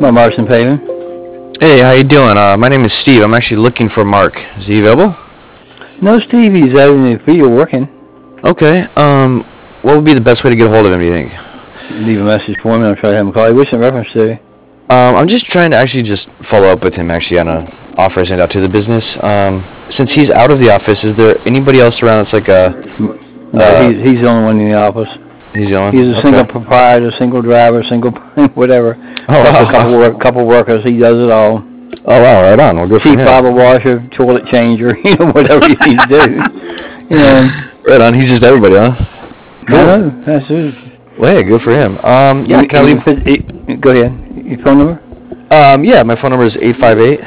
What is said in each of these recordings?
Well, Marston Paving. Hey, how you doing? My name is Steve. I'm actually looking for Mark. Is he available? No, Steve, he's out in the field working. Okay. What would be the best way to get a hold of him, do you think? Leave a message for me, I'll try to have him call you. What's in reference to? I'm just trying to actually just follow up with him actually on an offer I sent out to the business. Since he's out of the office, is there anybody else around that's like a... No, he's the only one in the office. He's the only one? He's a single proprietor, single driver, single whatever. Oh, wow. Couple workers, he does it all. Oh, wow, right on. Well, good for Cheap him. bottle washer, toilet changer, whatever you need to do. Right on. He's just everybody, huh? Cool. No, that's it. Well, hey, good for him. Yeah, can I leave? Go ahead. Your phone number? Yeah, my phone number is 858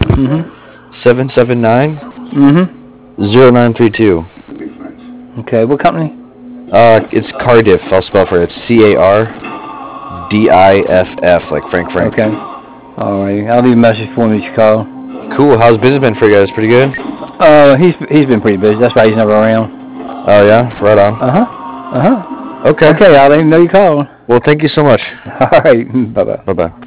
779 0932. Okay, what company? It's Cardiff. I'll spell for it. It's CARDIFF, like Frank. Okay. All right. I'll leave a message for him that you call. Cool. How's business been for you guys? Pretty good? He's been pretty busy. That's why he's never around. Oh, yeah? Right on. Okay. Okay, I'll let him know you called. Well, thank you so much. All right. Bye-bye. Bye-bye.